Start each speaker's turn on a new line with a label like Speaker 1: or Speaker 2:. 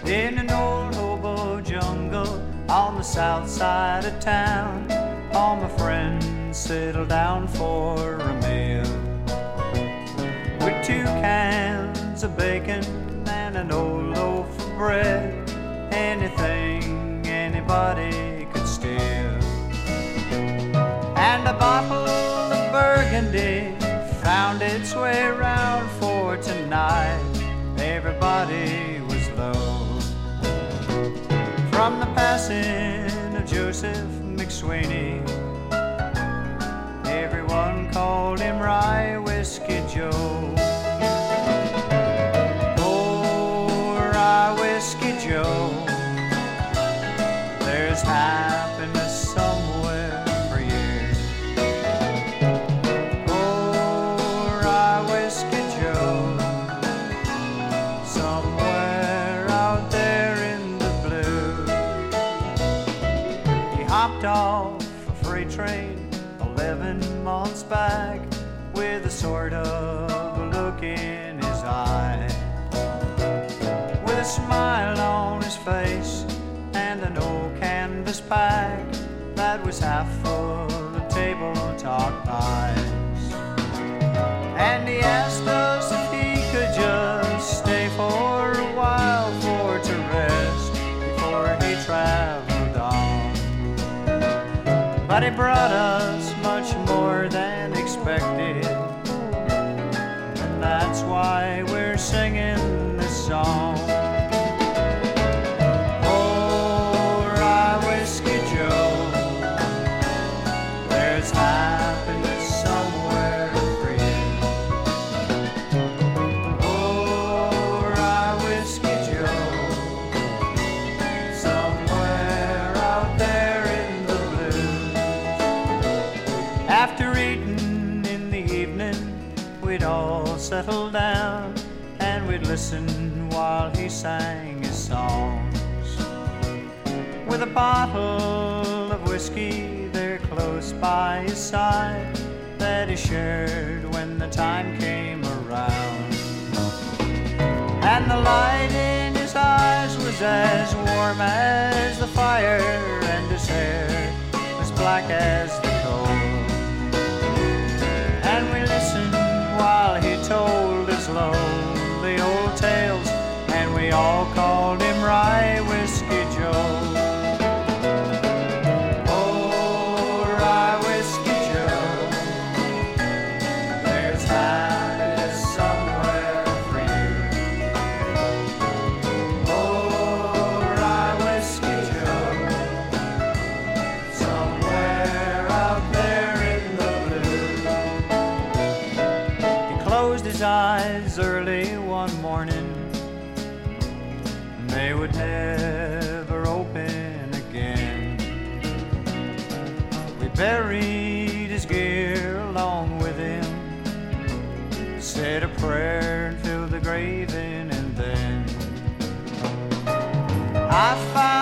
Speaker 1: in an old hobo jungle on the south side of town. All my friends settled down for a meal with 2 cans of bacon and an old loaf of bread. Anything anybody could steal. And a bottle of Burgundy found its way around, for tonight everybody was low. From the passing of Joseph McSweeney, everyone called him Rye Whiskey Joe. Oh, Rye Whiskey Joe, there's happiness somewhere for you. Oh, Rye Whiskey Joe, somewhere out there in the blue. He hopped off a freight train 11 months back with a sort of a look in his eye, with a smile on his face and an old canvas pack that was half full of table talk pies. And he asked us if he could just stay for a while for to rest before he traveled on. But he brought us much more than expected, and that's why we're singing this song. Oh, Rye Whiskey Joe, there's happiness somewhere for you. Oh, Rye Whiskey Joe, somewhere out there in the blue. After eating in the evening, we'd all settle down and we'd listen while he sang his songs, with a bottle of whiskey there close by his side that he shared when the time came around. And the light in his eyes was as warm as the fire, and his hair was black as the coal. And we listened while he told his lonely old tales, and we all called him Rye Whiskey Joe. Oh, Rye Whiskey Joe, there's happiness somewhere for you. Oh, Rye Whiskey Joe, somewhere out there in the blue. He closed his eyes early one morning, they would never open again. We buried his gear along with him, said a prayer and filled the grave in, and then I found